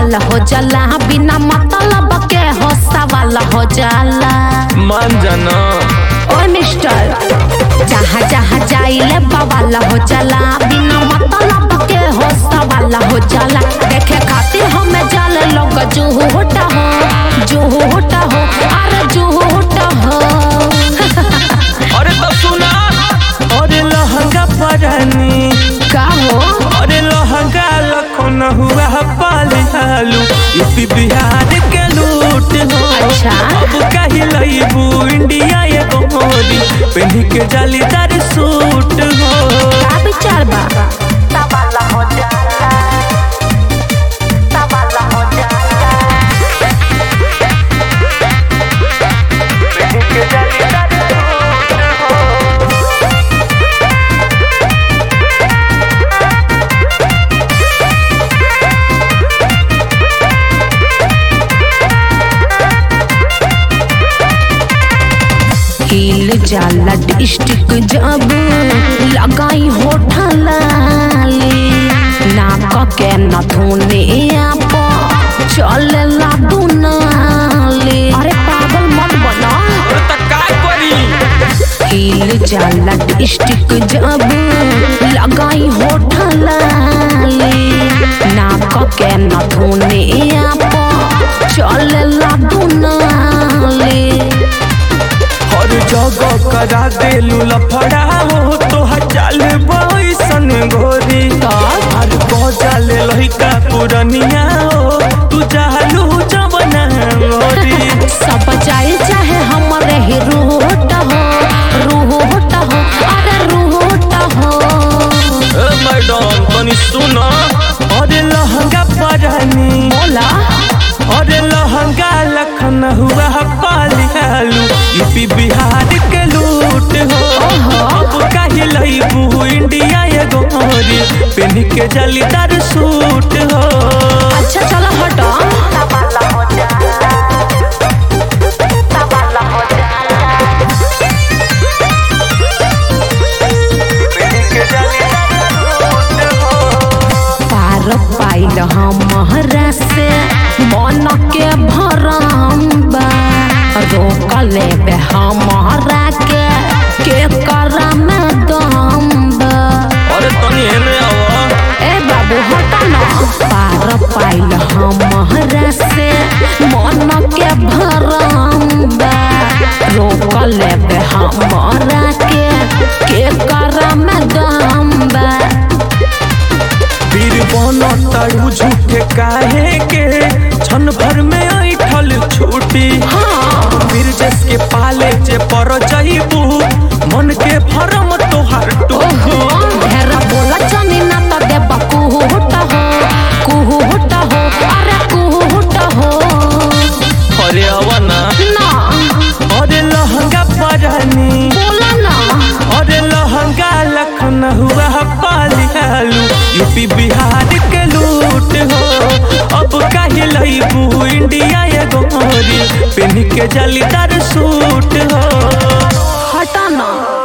बवाल हो जाला, बिना मतलब के हो सवाल हो जाला। मान जाना ओ मिस्टर, जहाँ जहाँ जाइले बवाल हो जाला, बिना मतलब के हो सवाल हो जाला। देखे खातिर हमें जाले लोग झूठा हो, झूठा हो, अरे झूठा हो। अरे तो सुना, अरे लहंगा परानी का हो, अरे लहंगा लखन हुआ पालू यूपी बिहार के लूट हो। अच्छा। अब कहीं लईबू इंडिया ये गोरी पहनी के जालीदार सूट हो। का विचार बा? हिल जाला डिस्ट्रिक्ट जब लगाई होठा लाली, नाक के नथुने आप चले ला दुनाली। अरे पागल मत बना, हिल जाला डिस्ट्रिक्ट जब लगाई होठा लाली, नाक के नथुने आप चले ला दुनाली। हर जगह करा देलू लफड़ा हो तो चाल बैसन घोरी। हर जाले लहिका पुरनिया हो तू चालू जबना घोरी। सब जाए चाहे हमारे ही रूट हो, रूट हो, अरे रूट हो। मैडम तनी सुना, अरे लहंगा परानी बोला, अरे लहंगा लखन हुआ पालू यूपी बिहार के लूट हो। अब कहीं लईबू इंडिया ये गोरी पहनी के जालीदार सूट हो। अच्छा चलो हटो। पार पाइल हमारा से मन के भरम बा, रोक लेबे हमारा के करा में दम बा। अरे तनी एने आवा, ए बाबू हटा ना। पार पाइल हमारा से मन के भरम बा, रोक लेबे हमारा के करा में दम बा। फिर बनो तारू झूठे काहे के क्षण भर में ऐठल छूटी। फिर जिसके पाले जे पर जाइबू मन के भरम तोहार टूटी। ढेर बोला जानी ना तो देब कुहुटा हो, कुहुटा हो, अरे कुहुटा हो। अरे आवा ना, ना अरे लहंगा परानी बोला ना, अरे लहंगा लखन हुआ पालू यूपी बिहार के लूट हो। अब कहीं लईबू इंडिया ये गोरी पहनी के जालीदार सूट हो। हटा ना।